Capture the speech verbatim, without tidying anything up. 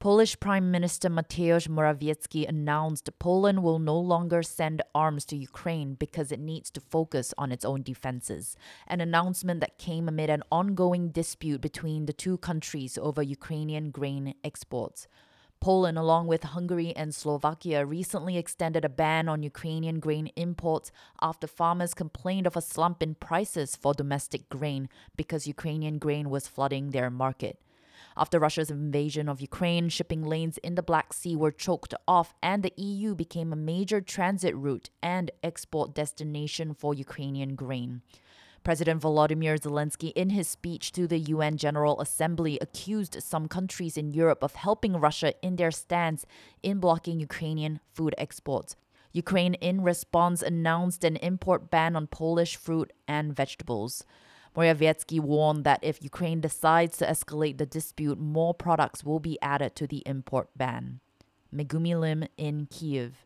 Polish Prime Minister Mateusz Morawiecki announced Poland will no longer send arms to Ukraine because it needs to focus on its own defenses, an announcement that came amid an ongoing dispute between the two countries over Ukrainian grain exports. Poland, along with Hungary and Slovakia, recently extended a ban on Ukrainian grain imports after farmers complained of a slump in prices for domestic grain because Ukrainian grain was flooding their market. After Russia's invasion of Ukraine, shipping lanes in the Black Sea were choked off, and the E U became a major transit route and export destination for Ukrainian grain. President Volodymyr Zelensky, in his speech to the U N General Assembly, accused some countries in Europe of helping Russia in their stance in blocking Ukrainian food exports. Ukraine, in response, announced an import ban on Polish fruit and vegetables. Morawiecki warned that if Ukraine decides to escalate the dispute, more products will be added to the import ban. Megumi Lim in Kyiv.